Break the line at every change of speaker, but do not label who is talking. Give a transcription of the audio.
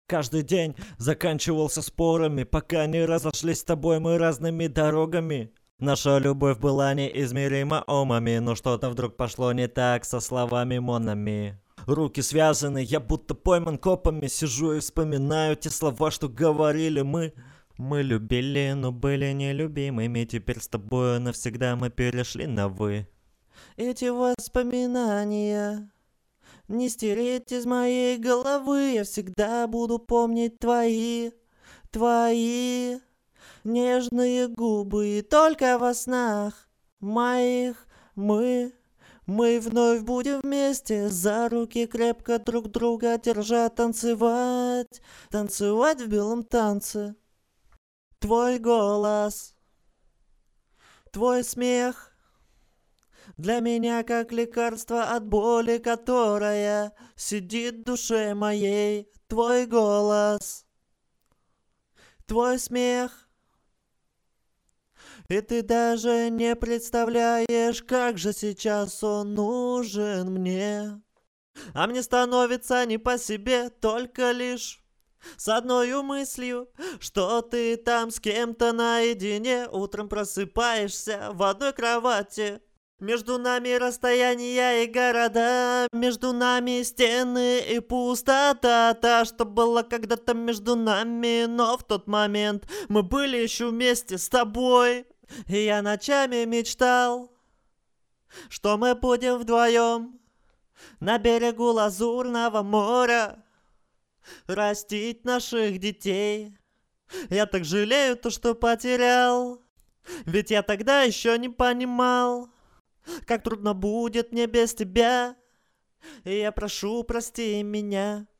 Каждый день заканчивался спорами, пока не разошлись с тобой мы разными дорогами. Наша любовь была неизмерима омами, но что-то вдруг пошло не так со словами монами. Руки связаны, я будто пойман копами, сижу и вспоминаю те слова, что говорили мы. Мы любили, но были нелюбимыми, теперь с тобою навсегда мы перешли на «вы». Эти воспоминания не стереть из моей головы, я всегда буду помнить твои нежные губы, и только во снах моих мы вновь будем вместе, за руки крепко друг друга держа, танцевать в белом танце. Твой голос, твой смех для меня как лекарство от боли, которая сидит в душе моей. Твой голос, твой смех, и ты даже не представляешь, как же сейчас он нужен мне. А мне становится не по себе только лишь с одной мыслью, что ты там с кем-то наедине, утром просыпаешься в одной кровати. Между нами расстояния и города, между нами стены и пустота, та, что была когда-то между нами, но в тот момент мы были еще вместе с тобой. И я ночами мечтал, что мы будем вдвоем на берегу Лазурного моря растить наших детей. Я так жалею то, что потерял, ведь я тогда еще не понимал, как трудно будет мне без тебя. И я прошу, прости меня.